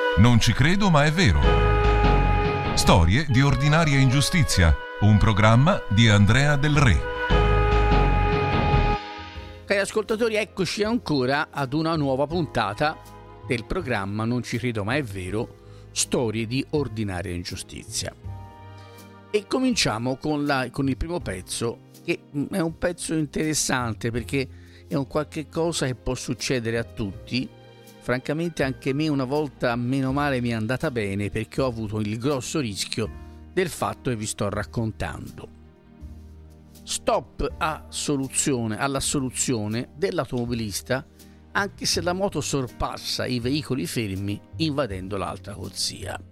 Non ci credo, ma è vero. Storie di ordinaria ingiustizia, un programma di Andrea Del Re. Cari ascoltatori, eccoci ancora ad una nuova puntata del programma Non ci credo, ma è vero, storie di ordinaria ingiustizia. E cominciamo con il primo pezzo, che è un pezzo interessante perché è un qualche cosa che può succedere a tutti. Francamente anche me una volta, meno male, mi è andata bene perché ho avuto il grosso rischio del fatto che vi sto raccontando. Stop alla soluzione dell'automobilista anche se la moto sorpassa i veicoli fermi invadendo l'altra corsia.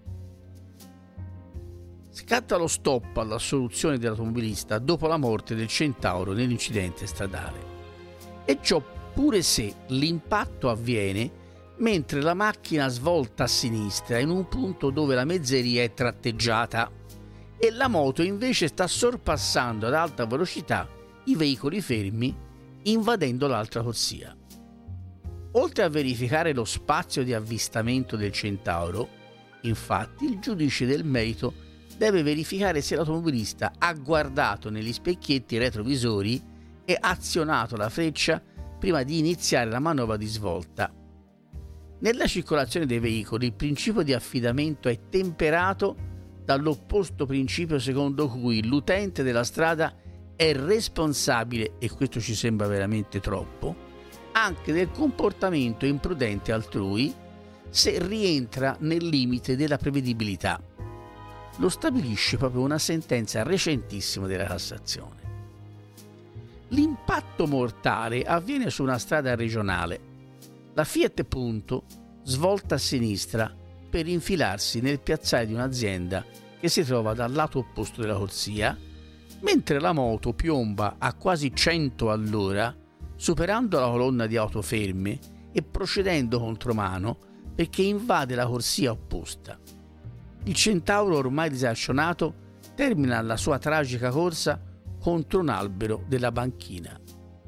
Scatta lo stop alla soluzione dell'automobilista dopo la morte del Centauro nell'incidente stradale. E ciò pure se l'impatto avviene mentre la macchina svolta a sinistra in un punto dove la mezzeria è tratteggiata e la moto invece sta sorpassando ad alta velocità i veicoli fermi invadendo l'altra corsia. Oltre a verificare lo spazio di avvistamento del Centauro, infatti il giudice del merito deve verificare se l'automobilista ha guardato negli specchietti retrovisori e azionato la freccia prima di iniziare la manovra di svolta. Nella circolazione dei veicoli il principio di affidamento è temperato dall'opposto principio secondo cui l'utente della strada è responsabile, e questo ci sembra veramente troppo, anche del comportamento imprudente altrui se rientra nel limite della prevedibilità. Lo stabilisce proprio una sentenza recentissima della Cassazione. L'impatto mortale avviene su una strada regionale. La Fiat Punto svolta a sinistra per infilarsi nel piazzale di un'azienda che si trova dal lato opposto della corsia, mentre la moto piomba a quasi 100 all'ora, superando la colonna di auto ferme e procedendo contromano perché invade la corsia opposta. Il Centauro, ormai disarcionato, termina la sua tragica corsa contro un albero della banchina.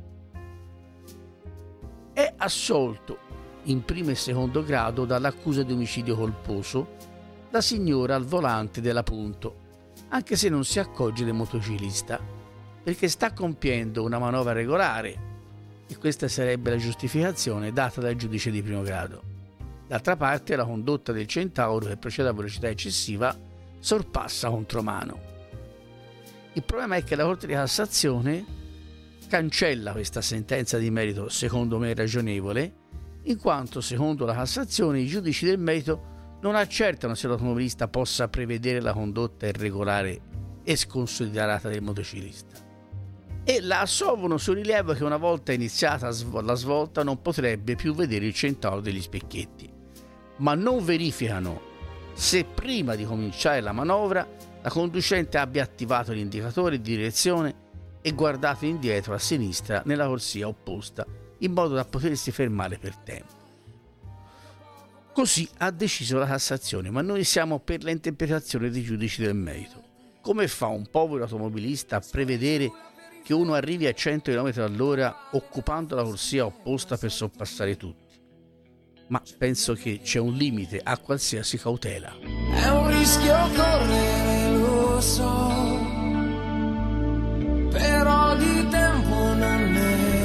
È assolto in primo e secondo grado dall'accusa di omicidio colposo la signora al volante della Punto, anche se non si accorge del motociclista, perché sta compiendo una manovra regolare, e questa sarebbe la giustificazione data dal giudice di primo grado. D'altra parte la condotta del Centauro, che procede a velocità eccessiva, sorpassa contromano. Il problema è che la Corte di Cassazione cancella questa sentenza di merito, secondo me ragionevole, in quanto secondo la Cassazione i giudici del merito non accertano se l'automobilista possa prevedere la condotta irregolare e sconsiderata del motociclista, e la assolvono sul rilievo che una volta iniziata la svolta non potrebbe più vedere il Centauro degli specchietti, ma non verificano se prima di cominciare la manovra la conducente abbia attivato l'indicatore di direzione e guardato indietro a sinistra nella corsia opposta in modo da potersi fermare per tempo. Così ha deciso la Cassazione, ma noi siamo per la interpretazione dei giudici del merito. Come fa un povero automobilista a prevedere che uno arrivi a 100 km all'ora occupando la corsia opposta per sorpassare tutti? Ma penso che c'è un limite a qualsiasi cautela. È un rischio correre, lo so, però di tempo non ne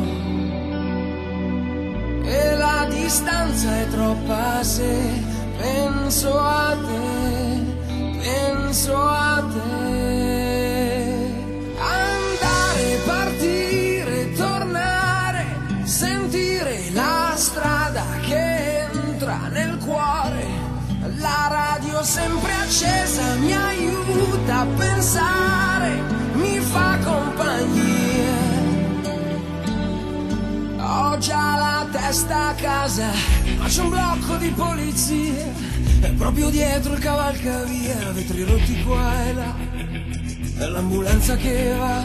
ho, e la distanza è troppa se penso a te, penso a te. Andare, partire, tornare, sentire la strada che entra nel cuore, la radio sempre accesa mi aiuta a pensare, mi fa compagnia. Ho già la testa a casa, ma c'è un blocco di polizia, è proprio dietro il cavalcavia, vetri rotti qua e là, e l'ambulanza che va,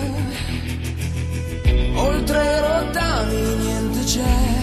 oltre i rottami niente c'è.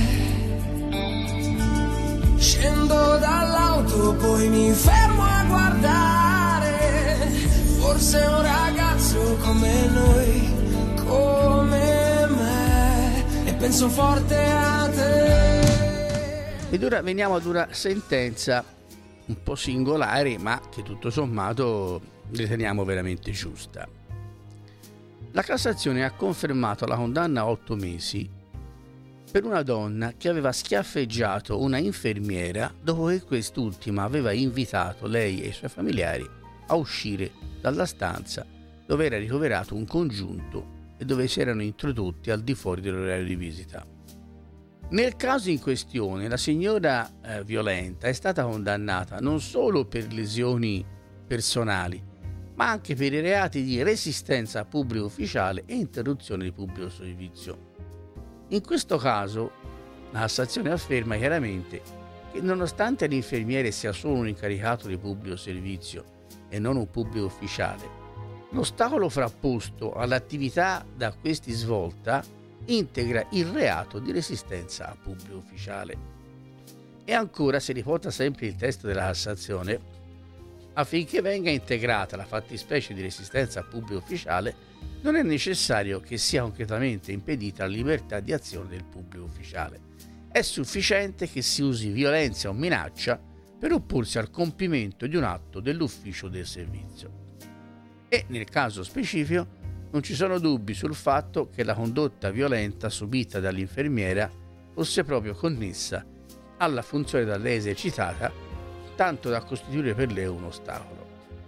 Scendo dall'auto, poi mi fermo a guardare, forse un ragazzo come noi, come me, e penso forte a te. Ed ora veniamo ad una sentenza un po' singolare, ma che tutto sommato riteniamo veramente giusta. La Cassazione ha confermato la condanna a 8 mesi per una donna che aveva schiaffeggiato una infermiera dopo che quest'ultima aveva invitato lei e i suoi familiari a uscire dalla stanza dove era ricoverato un congiunto e dove si erano introdotti al di fuori dell'orario di visita. Nel caso in questione, la signora violenta è stata condannata non solo per lesioni personali, ma anche per i reati di resistenza a pubblico ufficiale e interruzione di pubblico servizio. In questo caso, la Cassazione afferma chiaramente che nonostante l'infermiere sia solo un incaricato di pubblico servizio e non un pubblico ufficiale, l'ostacolo frapposto all'attività da questi svolta integra il reato di resistenza a pubblico ufficiale. E ancora si riporta sempre il testo della Cassazione: affinché venga integrata la fattispecie di resistenza a pubblico ufficiale, non è necessario che sia concretamente impedita la libertà di azione del pubblico ufficiale. È sufficiente che si usi violenza o minaccia per opporsi al compimento di un atto dell'ufficio del servizio. E nel caso specifico non ci sono dubbi sul fatto che la condotta violenta subita dall'infermiera fosse proprio connessa alla funzione da lei esercitata, tanto da costituire per lei un ostacolo.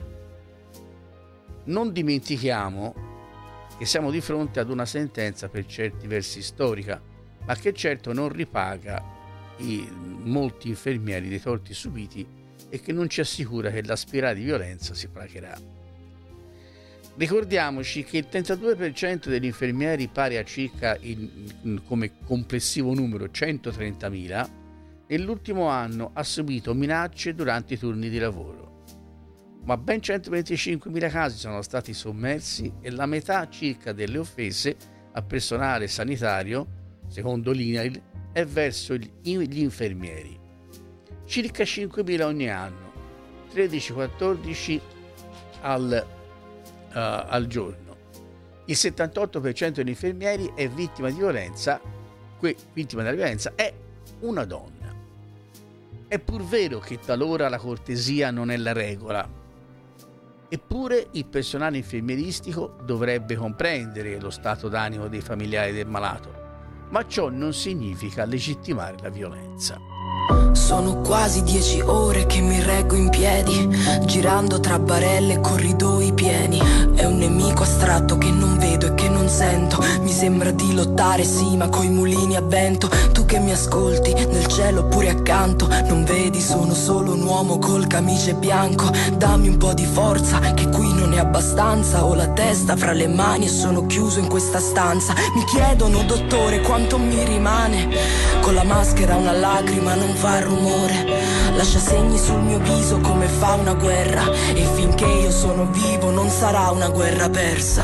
Non dimentichiamo che siamo di fronte ad una sentenza per certi versi storica, ma che certo non ripaga i molti infermieri dei torti subiti e che non ci assicura che la spirale di violenza si placherà. Ricordiamoci che il 32% degli infermieri, pari a circa come complessivo numero 130.000, nell'ultimo anno ha subito minacce durante i turni di lavoro, ma ben 125.000 casi sono stati sommersi e la metà circa delle offese a personale sanitario, secondo l'INAIL, è verso gli infermieri. Circa 5.000 ogni anno, 13-14 al giorno. Il 78% degli infermieri è vittima di violenza, vittima della violenza è una donna. È pur vero che talora la cortesia non è la regola, eppure il personale infermieristico dovrebbe comprendere lo stato d'animo dei familiari del malato, ma ciò non significa legittimare la violenza. Sono quasi 10 ore che mi reggo in piedi, girando tra barelle e corridoi pieni. È un nemico astratto che non vedo e che non sento. Mi sembra di lottare, sì, ma coi mulini a vento. Tu che mi ascolti, nel cielo pure accanto, non vedi, sono solo un uomo col camice bianco. Dammi un po' di forza, che qui non è abbastanza. Ho la testa fra le mani e sono chiuso in questa stanza. Mi chiedono, dottore, quanto mi rimane. Con la maschera una lacrima non fa rumore, lascia segni sul mio viso come fa una guerra, e finché io sono vivo non sarà una guerra persa.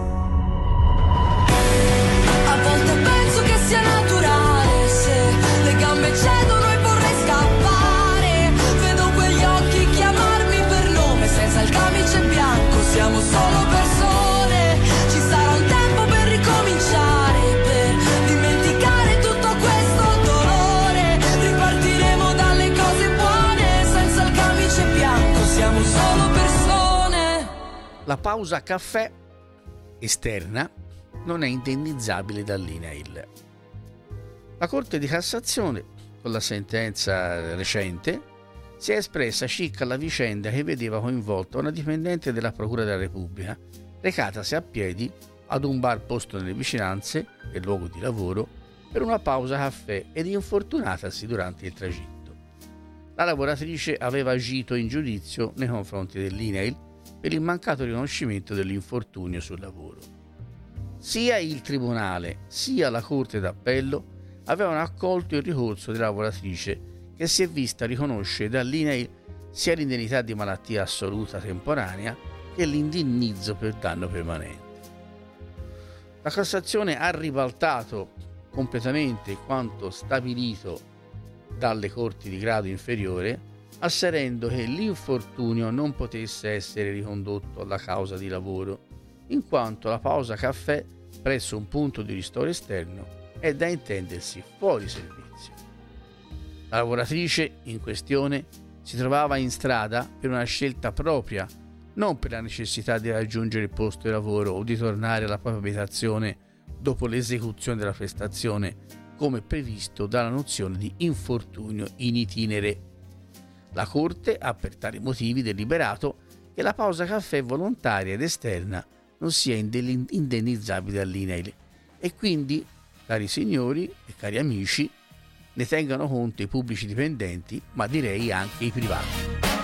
A volte penso che sia naturale, se le gambe cedono e vorrei scappare, vedo quegli occhi chiamarmi per nome senza il camice bianco. Siamo solo persone, ci sarà un tempo per ricominciare, per dimenticare tutto questo dolore. Ripartiremo dalle cose buone senza il camice bianco. Siamo solo persone. La pausa caffè esterna non è indennizzabile dall'INAIL. La Corte di Cassazione, con la sentenza recente, si è espressa circa la vicenda che vedeva coinvolta una dipendente della Procura della Repubblica recatasi a piedi ad un bar posto nelle vicinanze del luogo di lavoro per una pausa caffè ed infortunatasi durante il tragitto. La lavoratrice aveva agito in giudizio nei confronti dell'INAIL per il mancato riconoscimento dell'infortunio sul lavoro. Sia il Tribunale sia la Corte d'Appello avevano accolto il ricorso della lavoratrice, che si è vista riconoscere dall'INAIL sia l'indennità di malattia assoluta temporanea che l'indennizzo per danno permanente. La Cassazione ha ribaltato completamente quanto stabilito dalle corti di grado inferiore, asserendo che l'infortunio non potesse essere ricondotto alla causa di lavoro, in quanto la pausa caffè presso un punto di ristoro esterno è da intendersi fuori servizio. La lavoratrice in questione Si trovava in strada per una scelta propria, non per la necessità di raggiungere il posto di lavoro o di tornare alla propria abitazione dopo l'esecuzione della prestazione, come previsto dalla nozione di infortunio in itinere. La Corte ha per tali motivi deliberato che la pausa caffè volontaria ed esterna non sia indennizzabile dall'INAIL e quindi, cari signori e cari amici, ne tengano conto i pubblici dipendenti, ma direi anche i privati.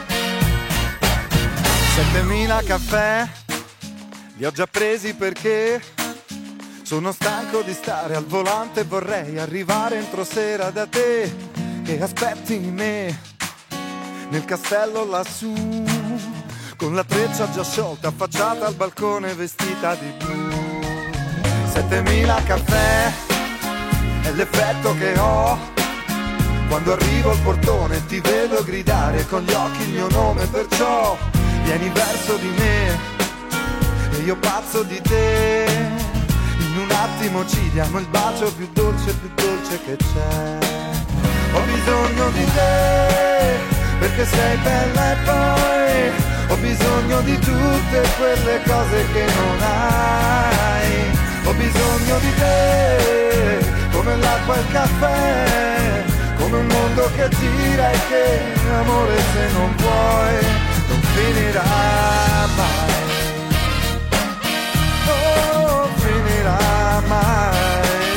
7.000 caffè li ho già presi perché sono stanco di stare al volante e vorrei arrivare entro sera da te che aspetti me nel castello lassù con la treccia già sciolta affacciata al balcone vestita di blu. 7.000 caffè è l'effetto che ho quando arrivo al portone, ti vedo gridare con gli occhi il mio nome, perciò vieni verso di me e io pazzo di te. In un attimo ci diamo il bacio più dolce che c'è. Ho bisogno di te perché sei bella e poi ho bisogno di tutte quelle cose che non hai. Ho bisogno di te come l'acqua e il caffè, come un mondo che gira e che, amore, se non vuoi, non finirà mai. Non finirà mai.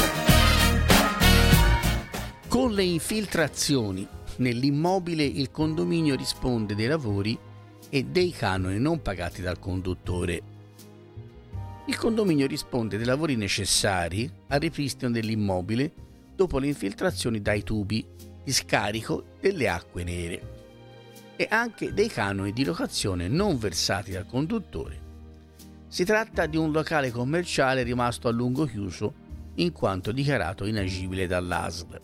Con le infiltrazioni nell'immobile il condominio risponde dei lavori e dei canoni non pagati dal conduttore. Il condominio risponde dei lavori necessari al ripristino dell'immobile dopo le infiltrazioni dai tubi di scarico delle acque nere e anche dei canoni di locazione non versati dal conduttore. Si tratta di un locale commerciale rimasto a lungo chiuso in quanto dichiarato inagibile dall'ASL.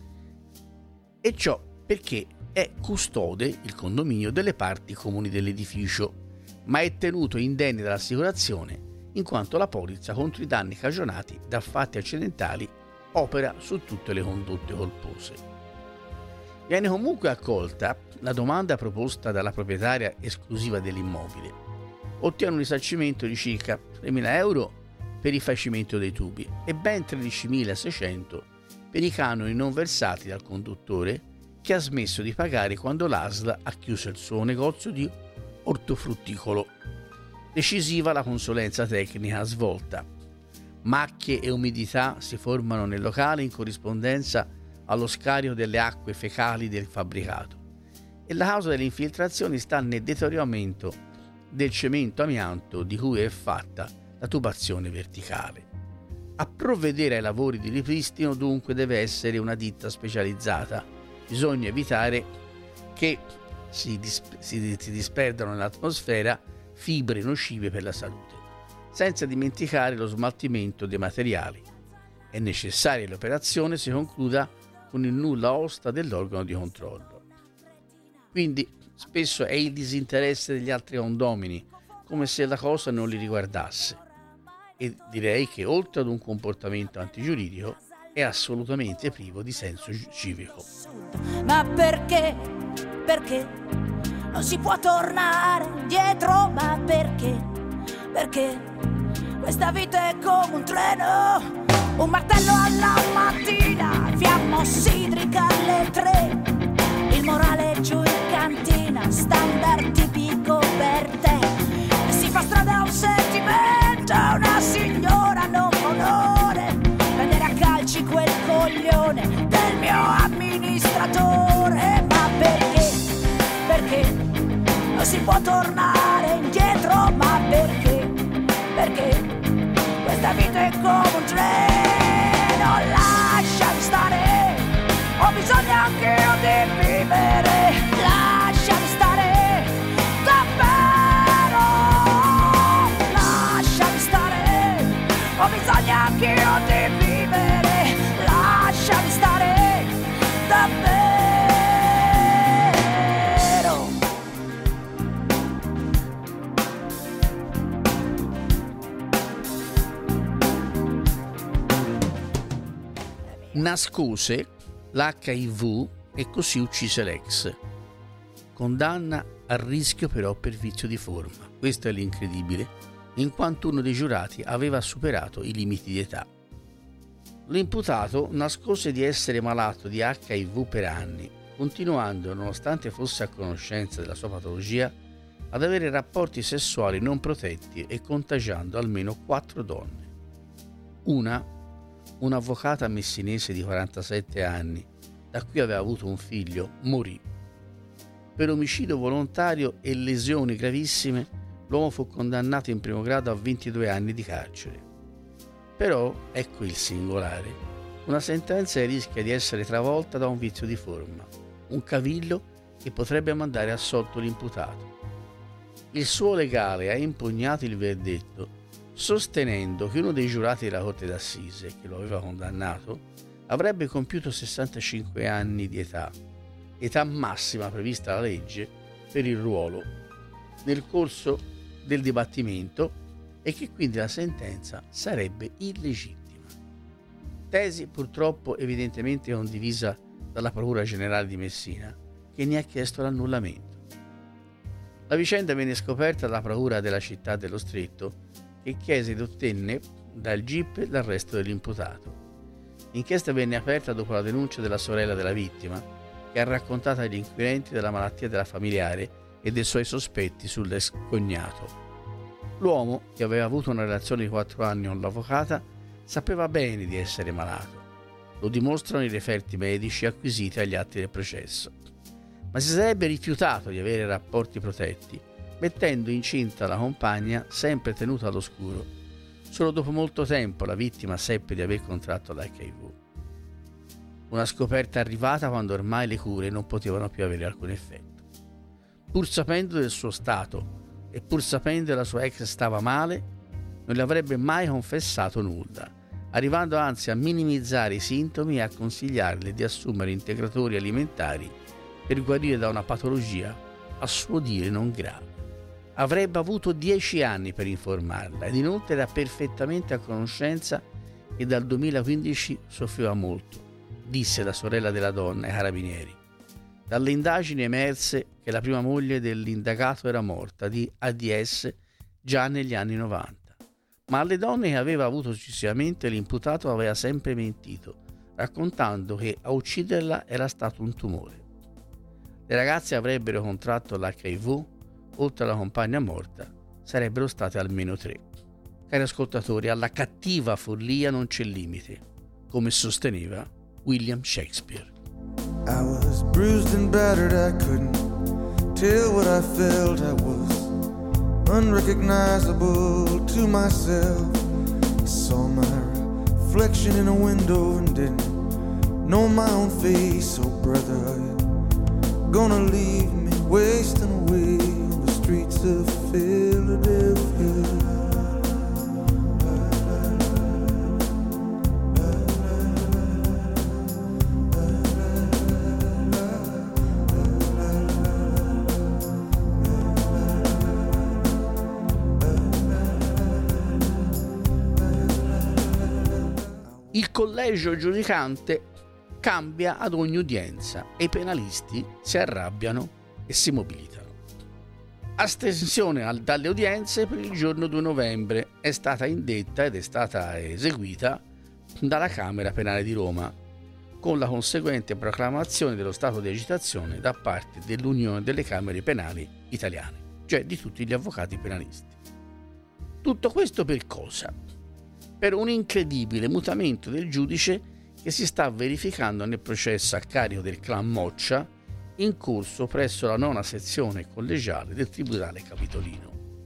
E ciò perché è custode il condominio delle parti comuni dell'edificio, ma è tenuto indenne dall'assicurazione in quanto la polizza contro i danni cagionati da fatti accidentali opera su tutte le condotte colpose. Viene comunque accolta la domanda proposta dalla proprietaria esclusiva dell'immobile. Ottiene un risarcimento di circa 3.000 euro per il facimento dei tubi e ben 13.600 per i canoni non versati dal conduttore che ha smesso di pagare quando l'ASL ha chiuso il suo negozio di ortofrutticolo. Decisiva la consulenza tecnica svolta. Macchie e umidità si formano nel locale in corrispondenza allo scarico delle acque fecali del fabbricato e la causa delle infiltrazioni sta nel deterioramento del cemento amianto di cui è fatta la tubazione verticale. A provvedere ai lavori di ripristino dunque deve essere una ditta specializzata. Bisogna evitare che si disperdano nell'atmosfera fibre nocive per la salute, senza dimenticare lo smaltimento dei materiali. È necessario che l'operazione si concluda con il nulla osta dell'organo di controllo. Quindi spesso è il disinteresse degli altri condomini, come se la cosa non li riguardasse. E direi che oltre ad un comportamento antigiuridico è assolutamente privo di senso civico. Ma perché? Perché? Non si può tornare indietro, ma perché? Perché questa vita è come un treno, un martello alla mattina, fiamma ossidrica alle 3, il morale giù in cantina, standard tipico per te, e si fa strada un sentimento, una signora non onore, prendere a calci quel coglione del mio amministratore, ma perché? Perché non si può tornare indietro, ma perché? Perché questa vita è come un treno, lasciami stare, ho bisogno anche io di vivere, lasciami stare, davvero, lasciami stare, ho bisogno anche io di vivere, lasciami stare, davvero. Nascose l'HIV e così uccise l'ex. condanna al rischio però per vizio di forma. Questo è l'incredibile, in quanto uno dei giurati aveva superato i limiti di età. L'imputato nascose di essere malato di HIV per anni, continuando, nonostante fosse a conoscenza della sua patologia, ad avere rapporti sessuali non protetti e contagiando almeno 4 donne. Un'avvocata messinese di 47 anni, da cui aveva avuto un figlio, morì. Per omicidio volontario e lesioni gravissime, l'uomo fu condannato in primo grado a 22 anni di carcere. Però, ecco il singolare, una sentenza rischia di essere travolta da un vizio di forma, un cavillo che potrebbe mandare assolto l'imputato. Il suo legale ha impugnato il verdetto, sostenendo che uno dei giurati della Corte d'Assise, che lo aveva condannato, avrebbe compiuto 65 anni di età massima prevista dalla legge per il ruolo, nel corso del dibattimento, e che quindi la sentenza sarebbe illegittima. Tesi purtroppo evidentemente condivisa dalla Procura Generale di Messina, che ne ha chiesto l'annullamento. La vicenda venne scoperta dalla Procura della città dello Stretto, che chiese ed ottenne dal GIP l'arresto dell'imputato. L'inchiesta venne aperta dopo la denuncia della sorella della vittima, che ha raccontato agli inquirenti della malattia della familiare e dei suoi sospetti sull'ex cognato. L'uomo, che aveva avuto una relazione di 4 anni con l'avvocata, sapeva bene di essere malato. Lo dimostrano i referti medici acquisiti agli atti del processo. Ma si sarebbe rifiutato di avere rapporti protetti, mettendo incinta la compagna sempre tenuta all'oscuro. Solo dopo molto tempo la vittima seppe di aver contratto l'HIV. Una scoperta arrivata quando ormai le cure non potevano più avere alcun effetto. Pur sapendo del suo stato e pur sapendo che la sua ex stava male, non le avrebbe mai confessato nulla, arrivando anzi a minimizzare i sintomi e a consigliarle di assumere integratori alimentari per guarire da una patologia a suo dire non grave. Avrebbe avuto 10 anni per informarla ed inoltre era perfettamente a conoscenza che dal 2015 soffriva molto, disse la sorella della donna ai carabinieri. Dalle indagini emerse che la prima moglie dell'indagato era morta di AIDS già negli anni 90, ma alle donne che aveva avuto successivamente l'imputato aveva sempre mentito, raccontando che a ucciderla era stato un tumore. Le ragazze avrebbero contratto l'HIV, oltre alla compagna morta, sarebbero state almeno 3. Cari ascoltatori, alla cattiva follia non c'è limite, come sosteneva William Shakespeare. I was bruised and battered, I couldn't tell what I felt. I was unrecognizable to myself. I saw my reflection in a window and didn't know my own face. Oh brother, are you gonna leave me wasting away on the streets of Philadelphia? Il collegio giudicante cambia ad ogni udienza e i penalisti si arrabbiano e si mobilitano. Astensione dalle udienze per il giorno 2 novembre è stata indetta ed è stata eseguita dalla Camera Penale di Roma, con la conseguente proclamazione dello stato di agitazione da parte dell'Unione delle Camere Penali Italiane, cioè di tutti gli avvocati penalisti. Tutto questo per cosa? Per un incredibile mutamento del giudice che si sta verificando nel processo a carico del clan Moccia in corso presso la 9ª sezione collegiale del Tribunale Capitolino.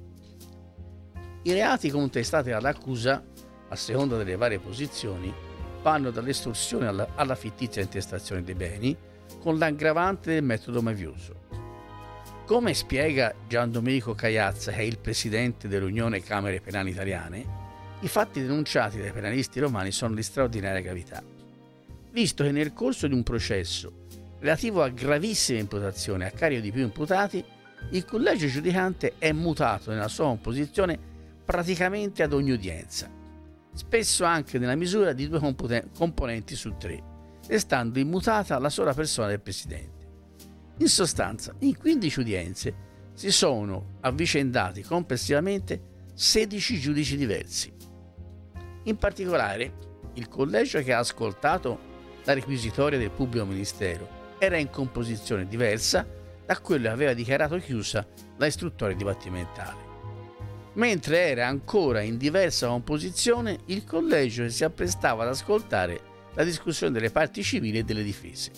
I reati contestati all'accusa, a seconda delle varie posizioni, vanno dall'estorsione alla fittizia intestazione dei beni, con l'aggravante del metodo mafioso. Come spiega Gian Domenico Cagliazza, che è il presidente dell'Unione Camere Penali Italiane, i fatti denunciati dai penalisti romani sono di straordinaria gravità, visto che nel corso di un processo relativo a gravissime imputazioni a carico di più imputati, il collegio giudicante è mutato nella sua composizione praticamente ad ogni udienza, spesso anche nella misura di 2 componenti su 3, restando immutata la sola persona del presidente. In sostanza, in 15 udienze si sono avvicendati complessivamente 16 giudici diversi. In particolare, il collegio che ha ascoltato la requisitoria del pubblico ministero era in composizione diversa da quello che aveva dichiarato chiusa la istruttoria dibattimentale, mentre era ancora in diversa composizione il collegio che si apprestava ad ascoltare la discussione delle parti civili e delle difese.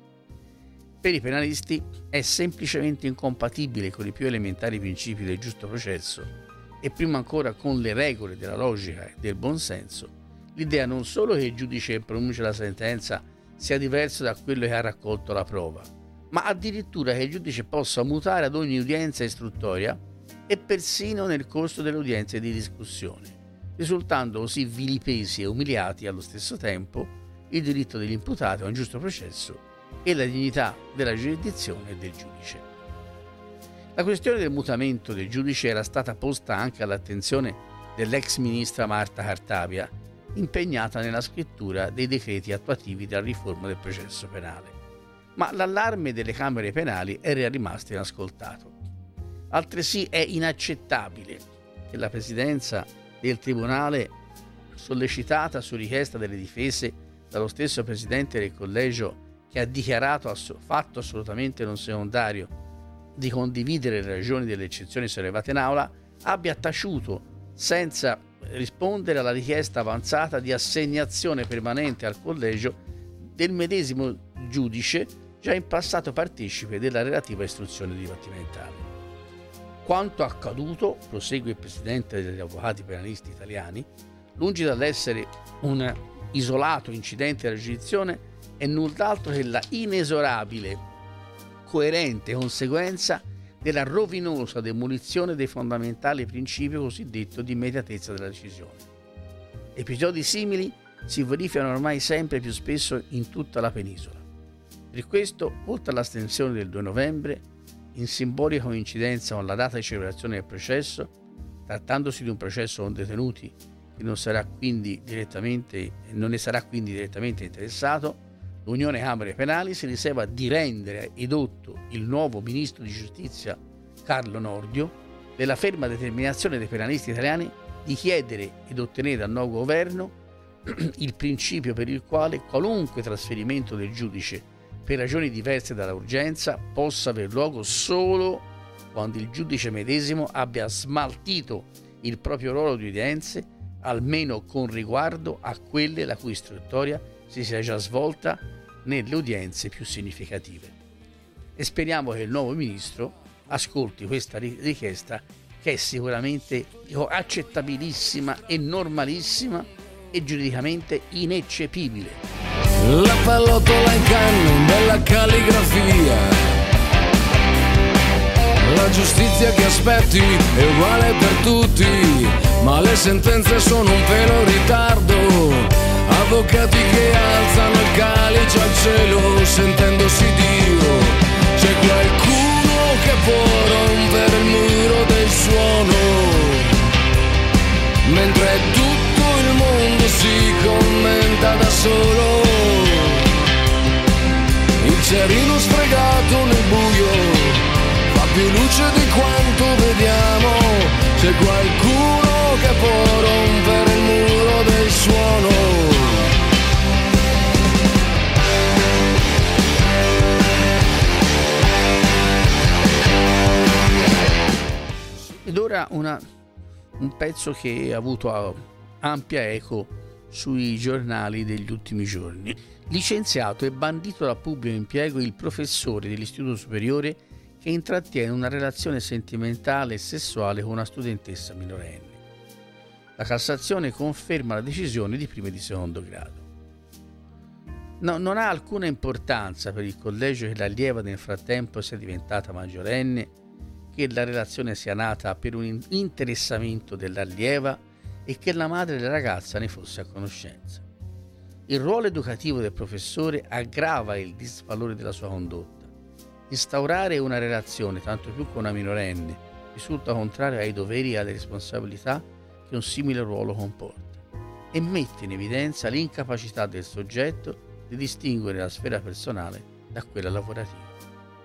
Per i penalisti è semplicemente incompatibile con i più elementari principi del giusto processo e prima ancora con le regole della logica e del buonsenso l'idea non solo che il giudice che pronuncia la sentenza sia diverso da quello che ha raccolto la prova, ma addirittura che il giudice possa mutare ad ogni udienza istruttoria e persino nel corso delle udienze di discussione, risultando così vilipesi e umiliati allo stesso tempo il diritto degli imputati a un giusto processo e la dignità della giurisdizione e del giudice. La questione del mutamento del giudice era stata posta anche all'attenzione dell'ex ministra Marta Cartabia, impegnata nella scrittura dei decreti attuativi della riforma del processo penale. Ma l'allarme delle camere penali era rimasto inascoltato. Altresì è inaccettabile che la presidenza del tribunale, sollecitata su richiesta delle difese dallo stesso presidente del collegio che ha dichiarato fatto assolutamente non secondario di condividere le ragioni delle eccezioni sollevate in aula, abbia taciuto senza rispondere alla richiesta avanzata di assegnazione permanente al collegio del medesimo giudice già in passato partecipe della relativa istruzione dibattimentale. Quanto accaduto, prosegue il presidente degli avvocati penalisti italiani, lungi dall'essere un isolato incidente della giurisdizione, è null'altro che la inesorabile coerente conseguenza della rovinosa demolizione dei fondamentali principi cosiddetto di immediatezza della decisione. Episodi simili si verificano ormai sempre più spesso in tutta la penisola. Per questo, oltre all'astensione del 2 novembre, in simbolica coincidenza con la data di celebrazione del processo, trattandosi di un processo con detenuti che non ne sarà quindi direttamente interessato, l'Unione Camere Penali si riserva di rendere edotto il nuovo ministro di giustizia Carlo Nordio della ferma determinazione dei penalisti italiani di chiedere ed ottenere dal nuovo governo il principio per il quale qualunque trasferimento del giudice per ragioni diverse dalla urgenza possa aver luogo solo quando il giudice medesimo abbia smaltito il proprio ruolo di udienze, almeno con riguardo a quelle la cui istruttoria si sia già svolta nelle udienze più significative. E speriamo che il nuovo ministro ascolti questa richiesta, che è sicuramente accettabilissima e normalissima e giuridicamente ineccepibile. La pallottola in canna in bella calligrafia, la giustizia che aspetti è uguale per tutti, ma le sentenze sono un pelo in ritardo. Avvocati che alzano il calice al cielo sentendosi Dio. C'è qualcuno che può rompere il muro del suono, mentre tutto il mondo si commenta da solo. Il cerino sfregato nel buio fa più luce di quanto vediamo. C'è qualcuno che può rompere il muro del suono. Ed ora un pezzo che ha avuto ampia eco sui giornali degli ultimi giorni. Licenziato e bandito dal pubblico impiego il professore dell'istituto superiore che intrattiene una relazione sentimentale e sessuale con una studentessa minorenne. La Cassazione conferma la decisione di primo e di secondo grado. Non ha alcuna importanza per il collegio che l'allieva nel frattempo sia diventata maggiorenne, che la relazione sia nata per un interessamento dell'allieva e che la madre della ragazza ne fosse a conoscenza. Il ruolo educativo del professore aggrava il disvalore della sua condotta. Instaurare una relazione, tanto più con una minorenne, risulta contrario ai doveri e alle responsabilità che un simile ruolo comporta e mette in evidenza l'incapacità del soggetto di distinguere la sfera personale da quella lavorativa.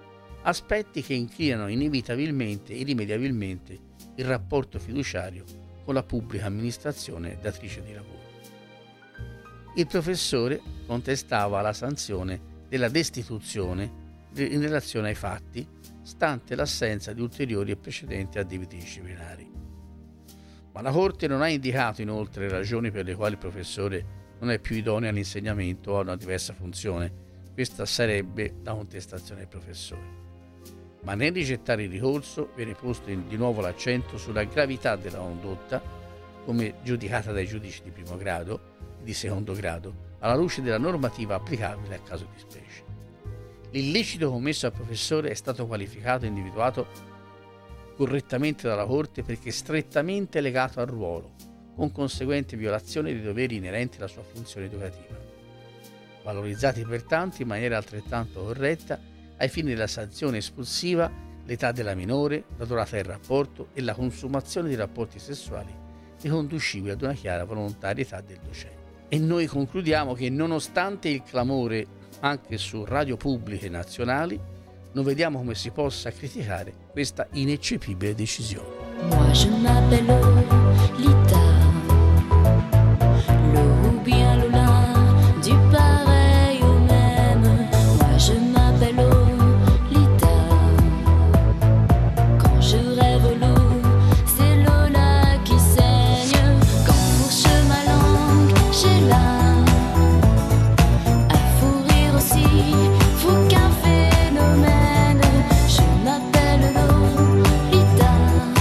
aspetti che inclinano inevitabilmente e irrimediabilmente il rapporto fiduciario con la pubblica amministrazione datrice di lavoro. Il professore contestava la sanzione della destituzione in relazione ai fatti, stante l'assenza di ulteriori e precedenti addebiti disciplinari. Ma la Corte non ha indicato inoltre ragioni per le quali il professore non è più idoneo all'insegnamento o a una diversa funzione. Questa sarebbe la contestazione del professore. Ma nel rigettare il ricorso viene posto di nuovo l'accento sulla gravità della condotta, come giudicata dai giudici di primo grado e di secondo grado, alla luce della normativa applicabile al caso di specie. L'illecito commesso al professore è stato qualificato e individuato correttamente dalla Corte perché strettamente legato al ruolo, con conseguente violazione dei doveri inerenti alla sua funzione educativa. Valorizzati pertanto in maniera altrettanto corretta ai fini della sanzione espulsiva l'età della minore, la durata del rapporto e la consumazione di rapporti sessuali riconducibili ad una chiara volontarietà del docente. E noi concludiamo che nonostante il clamore anche su radio pubbliche nazionali, non vediamo come si possa criticare questa ineccepibile decisione. Moi je m'appelle Lolita, l'eau ou bien Lola, du pareil au même. Moi je m'appelle Lolita, quand je rêve l'eau, c'est Lola qui saigne. Quand fourche ma langue, j'ai là un fou rire aussi, fou qu'un phénomène. Je m'appelle Lolita,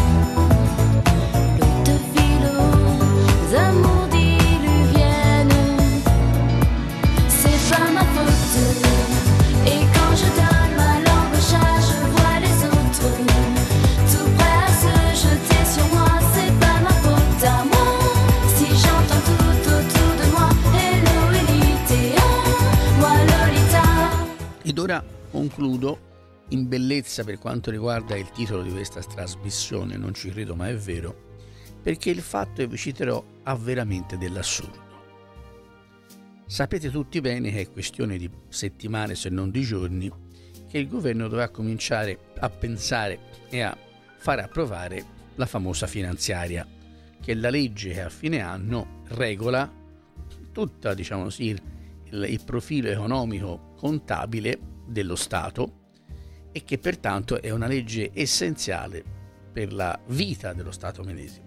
l'eau de ville aux amours diluviennes. C'est pas ma faute, et quand je donne ma langue au chat, je vois les autres tout prêts à se jeter sur moi. C'est pas ma faute à moi, si j'entends tout autour de moi hello Elite, moi Lolita. Ed ora concludo in bellezza per quanto riguarda il titolo di questa trasmissione, non ci credo ma è vero, perché il fatto che vi citerò ha veramente dell'assurdo. Sapete tutti bene che è questione di settimane se non di giorni che il governo dovrà cominciare a pensare e a fare approvare la famosa finanziaria, che è la legge che a fine anno regola tutta, diciamo così, il profilo economico contabile dello Stato e che pertanto è una legge essenziale per la vita dello Stato medesimo.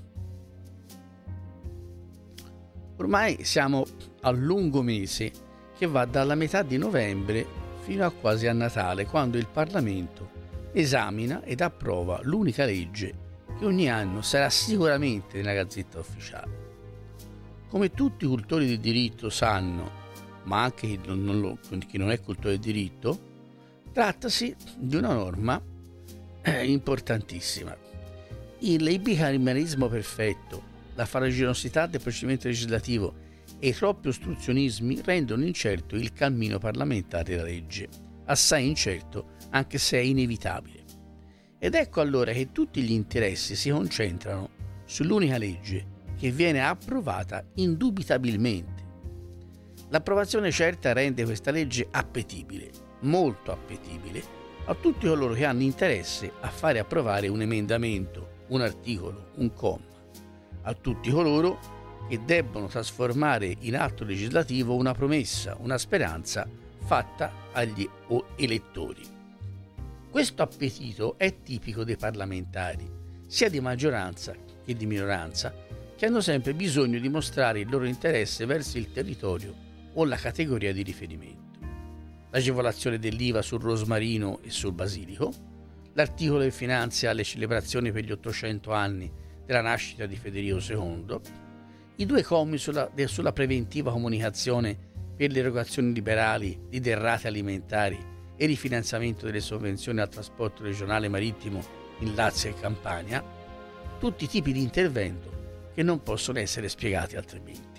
Ormai siamo al lungo mese che va dalla metà di novembre fino a quasi a Natale, quando il Parlamento esamina ed approva l'unica legge che ogni anno sarà sicuramente nella Gazzetta Ufficiale. Come tutti i cultori del diritto sanno, ma anche chi non è cultore del diritto, trattasi di una norma importantissima. Il bicameralismo perfetto, la farraginosità del procedimento legislativo e i troppi ostruzionismi rendono incerto il cammino parlamentare della legge, assai incerto anche se è inevitabile. Ed ecco allora che tutti gli interessi si concentrano sull'unica legge che viene approvata indubitabilmente. L'approvazione certa rende questa legge appetibile, molto appetibile, a tutti coloro che hanno interesse a fare approvare un emendamento, un articolo, un comma, a tutti coloro che debbono trasformare in atto legislativo una promessa, una speranza fatta agli elettori. Questo appetito è tipico dei parlamentari, sia di maggioranza che di minoranza, che hanno sempre bisogno di mostrare il loro interesse verso il territorio o la categoria di riferimento. L'agevolazione dell'IVA sul rosmarino e sul basilico, l'articolo che finanzia le celebrazioni per gli 800 anni della nascita di Federico II, i due commi sulla preventiva comunicazione per le erogazioni liberali di derrate alimentari e il rifinanziamento delle sovvenzioni al trasporto regionale marittimo in Lazio e Campania, tutti tipi di intervento che non possono essere spiegati altrimenti.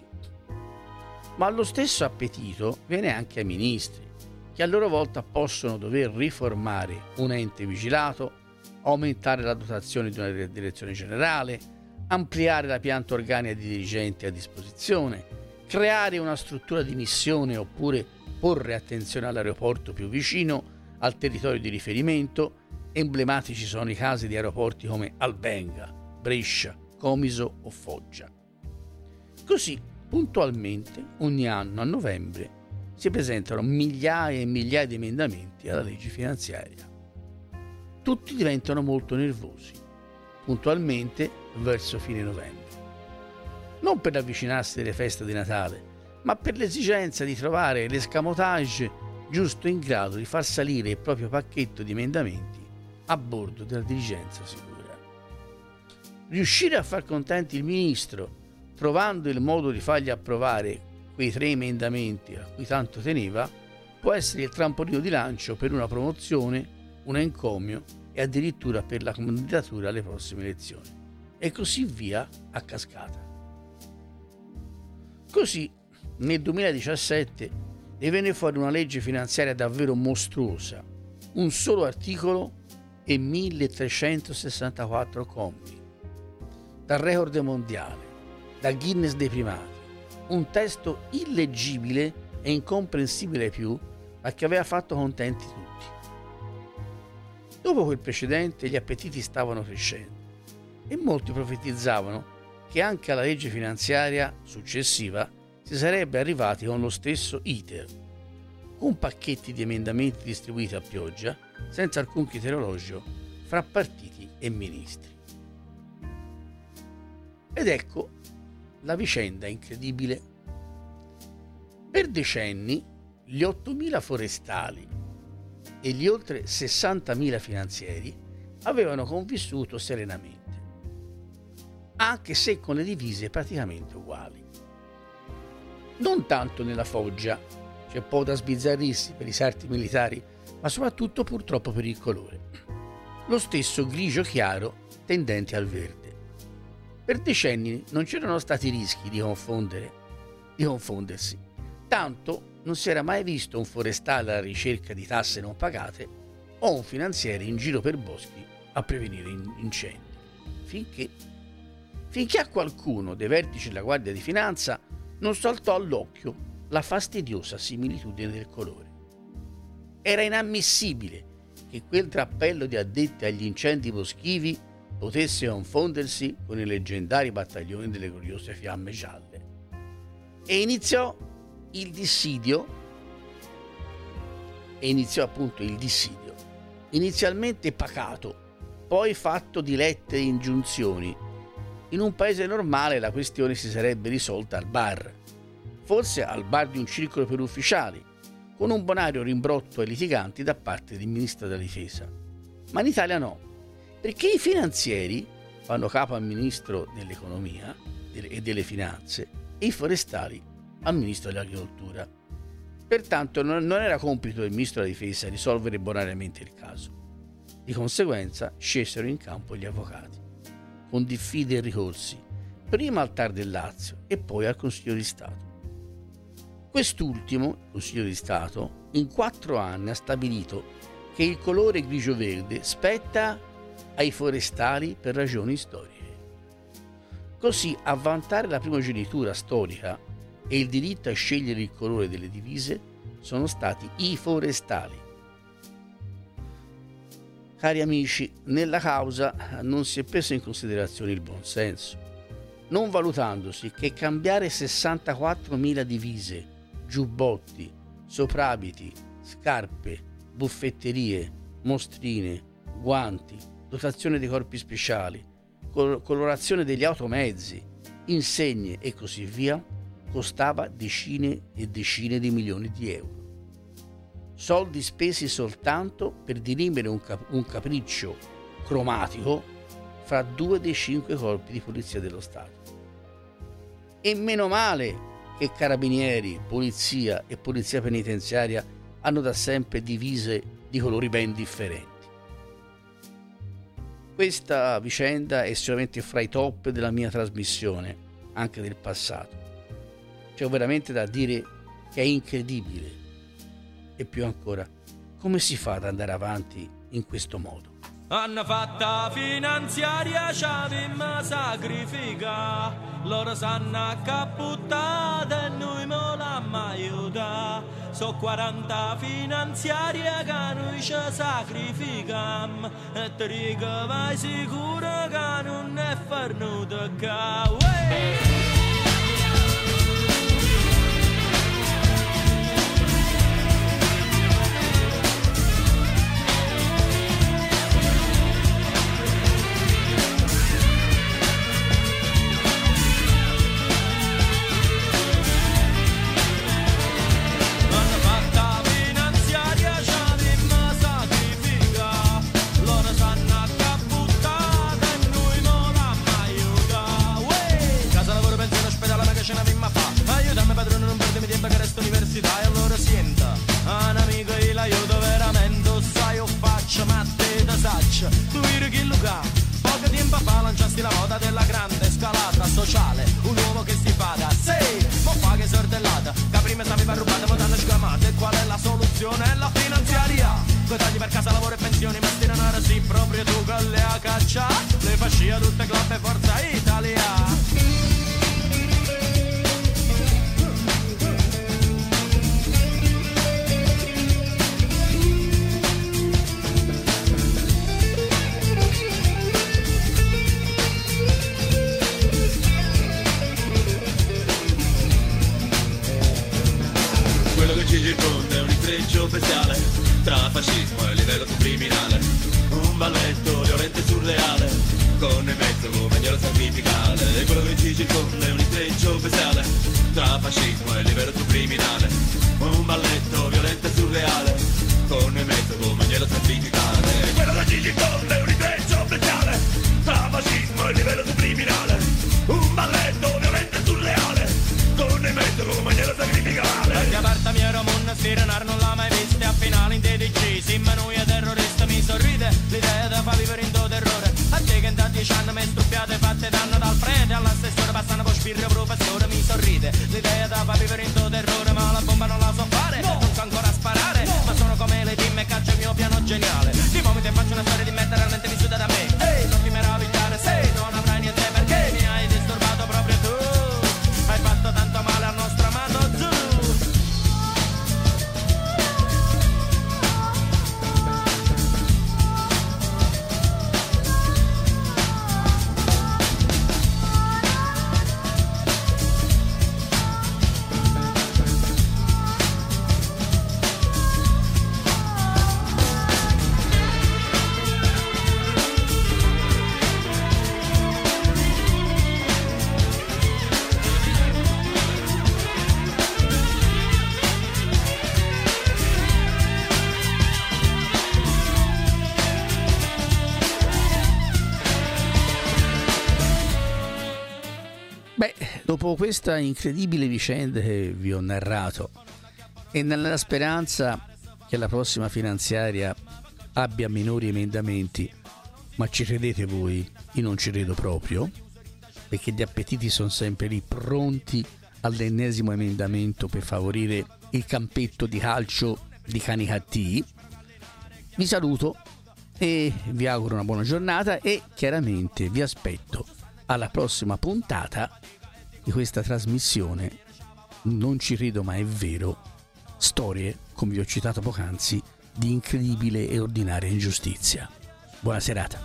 Ma lo stesso appetito viene anche ai ministri, che a loro volta possono dover riformare un ente vigilato, aumentare la dotazione di una direzione generale, ampliare la pianta organica di dirigenti a disposizione, creare una struttura di missione oppure porre attenzione all'aeroporto più vicino, al territorio di riferimento. Emblematici sono i casi di aeroporti come Albenga, Brescia, Comiso o Foggia. Così, puntualmente, ogni anno a novembre si presentano migliaia e migliaia di emendamenti alla legge finanziaria. Tutti diventano molto nervosi, puntualmente verso fine novembre. Non per avvicinarsi delle feste di Natale, ma per l'esigenza di trovare l'escamotage giusto in grado di far salire il proprio pacchetto di emendamenti a bordo della diligenza sicura. Riuscire a far contenti il ministro, trovando il modo di fargli approvare quei 3 emendamenti a cui tanto teneva, può essere il trampolino di lancio per una promozione, un encomio e addirittura per la candidatura alle prossime elezioni. E così via a cascata. Così, nel 2017 ne venne fuori una legge finanziaria davvero mostruosa, un solo articolo e 1364 commi, dal record mondiale, da Guinness dei primati, un testo illeggibile e incomprensibile ai più, ma che aveva fatto contenti tutti. Dopo quel precedente gli appetiti stavano crescendo e molti profetizzavano che anche alla legge finanziaria successiva si sarebbe arrivati con lo stesso iter, con pacchetti di emendamenti distribuiti a pioggia, senza alcun criterologio fra partiti e ministri. Ed ecco la vicenda incredibile. Per decenni gli 8.000 forestali e gli oltre 60.000 finanzieri avevano convissuto serenamente, anche se con le divise praticamente uguali. Non tanto nella Foggia, c'è poco da sbizzarrirsi per i sarti militari, ma soprattutto purtroppo per il colore. Lo stesso grigio chiaro tendente al verde. Per decenni non c'erano stati rischi di confondersi, tanto non si era mai visto un forestale alla ricerca di tasse non pagate o un finanziere in giro per boschi a prevenire incendi. Finché a qualcuno dei vertici della Guardia di Finanza non saltò all'occhio la fastidiosa similitudine del colore. Era inammissibile che quel drappello di addetti agli incendi boschivi potesse confondersi con i leggendari battaglioni delle gloriose fiamme gialle. E iniziò appunto il dissidio, inizialmente pacato, poi fatto di lettere e ingiunzioni. In un paese normale la questione si sarebbe risolta al bar, forse al bar di un circolo per ufficiali, con un bonario rimbrotto ai litiganti da parte del ministro della difesa. Ma in Italia no, perché i finanzieri fanno capo al ministro dell'economia e delle finanze e i forestali al ministro dell'agricoltura. Pertanto non era compito del ministro della difesa risolvere bonariamente il caso. Di conseguenza scesero in campo gli avvocati, con diffide e ricorsi, prima al TAR del Lazio e poi al Consiglio di Stato. Quest'ultimo, il Consiglio di Stato, in 4 anni ha stabilito che il colore grigio-verde spetta ai forestali per ragioni storiche. Così a vantare la primogenitura storica e il diritto a scegliere il colore delle divise sono stati i forestali. Cari amici, nella causa non si è preso in considerazione il buonsenso, non valutandosi che cambiare 64.000 divise, giubbotti, soprabiti, scarpe, buffetterie, mostrine, guanti, dotazione dei corpi speciali, colorazione degli automezzi, insegne e così via, costava decine e decine di milioni di euro. Soldi spesi soltanto per dirimere un capriccio cromatico fra 2 dei 5 corpi di polizia dello Stato. E meno male che carabinieri, polizia e polizia penitenziaria hanno da sempre divise di colori ben differenti. Questa vicenda è sicuramente fra i top della mia trasmissione, anche del passato. C'è veramente da dire che è incredibile. E più ancora, come si fa ad andare avanti in questo modo? Hanno fatta finanziaria, ci avevamo sacrifica. Loro sanno accaputtata e noi me l'hanno aiutata. So 40 finanziarie che noi ci sacrificam. E ti dico vai sicuro che non è farnuto che che resto università. E allora senta, un amico io l'aiuto veramente. Sai io faccio, ma te da saccia. Tu vedi che Luca poco tempo fa lanciasti la moda della grande scalata sociale. Un uomo che si paga, sei, ma fa che sortellata. Che prima sapeva rubata, ma danno scamate. E qual è la soluzione? È la finanziaria. Coi tagli per casa, lavoro e pensioni, ma sti denaro sì, proprio tu che le ha caccia. Le fascia tutte club e Forza Italia. Circonda è un intreccio bestiale tra fascismo e livello criminale, un balletto violento e surreale con in mezzo come agnello sacrificale. Quello che ci circonda è un intreccio bestiale tra fascismo e livello criminale, un balletto violento e surreale con in mezzo come agnello sacrificale. Quello che ci circonda è un intreccio bestiale tra fascismo e livello criminale, un balletto violento e surreale con in mezzo come agnello sacrificale. Perché parta mia Ramon Sirenar non l'ha mai vista. A finale in TDC Simma noi è terrorista. Mi sorride l'idea da fa vivere in tuo terrore. A te che da 10 anni mi struppiate fatte danno dal prete all'assessore passano per spirre professore. Mi sorride l'idea da fa vivere in tuo terrore. Ma la bomba non la so fare, non so ancora sparare, ma sono come le team e caccio il mio piano geniale. Di momento faccio una storia di me realmente vissuta da me. Ehi, non ti meravigliare se non avrai niente perché mi hai disturbato proprio tu. Hai fatto tanto male al nostro amato Zoo. Dopo questa incredibile vicenda che vi ho narrato e nella speranza che la prossima finanziaria abbia minori emendamenti, ma ci credete voi? Io non ci credo proprio, perché gli appetiti sono sempre lì pronti all'ennesimo emendamento per favorire il campetto di calcio di cani cattivi. Vi saluto e vi auguro una buona giornata e chiaramente vi aspetto alla prossima puntata di questa trasmissione. Non ci credo ma è vero, storie, come vi ho citato poc'anzi, di incredibile e ordinaria ingiustizia. Buona serata.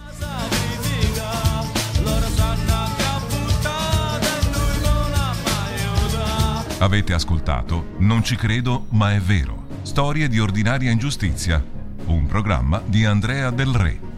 Avete ascoltato Non ci credo ma è vero, storie di ordinaria ingiustizia, un programma di Andrea Del Re.